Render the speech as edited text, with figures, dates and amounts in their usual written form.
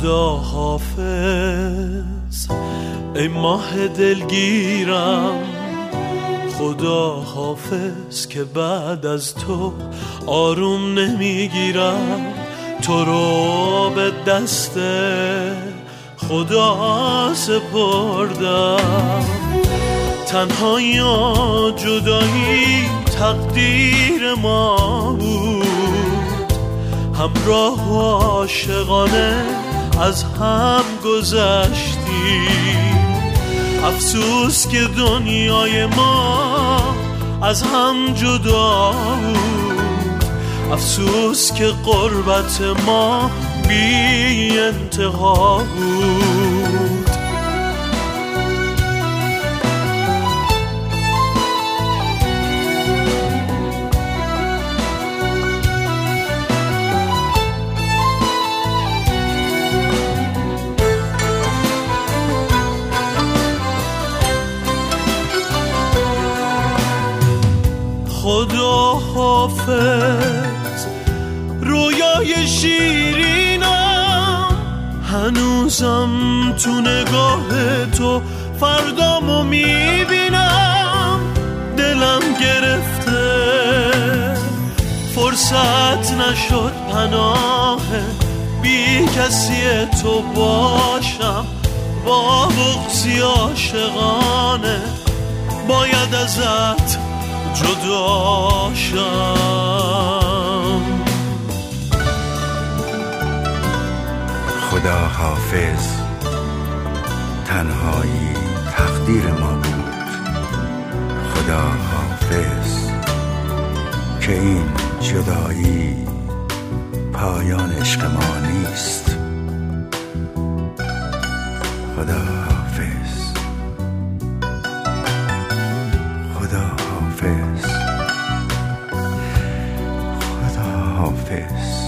خدا حافظ ای ماه دلگیرم، خدا حافظ که بعد از تو آروم نمیگیرم. تو رو به دست خدا سپردم، تنهایی یا جدایی تقدیر ما بود، همراه و عاشقانه از هم گذشتیم. افسوس که دنیای ما از هم جدا بود، افسوس که غربت ما بی انتها بود. خدا حافظ رویای شیرینم، هنوزم تو نگاه تو فردامو میبینم. دلم گرفته فرصت نشد پناه بی کسی تو باشم، با بغضی عاشقانه باید ازت جدا شم. خدا حافظ تنهایی تقدیر ما بود، خدا حافظ که این جدایی پایان عشق ما نیست. خدا حافظ، خدا حافظ، خدا حافظ.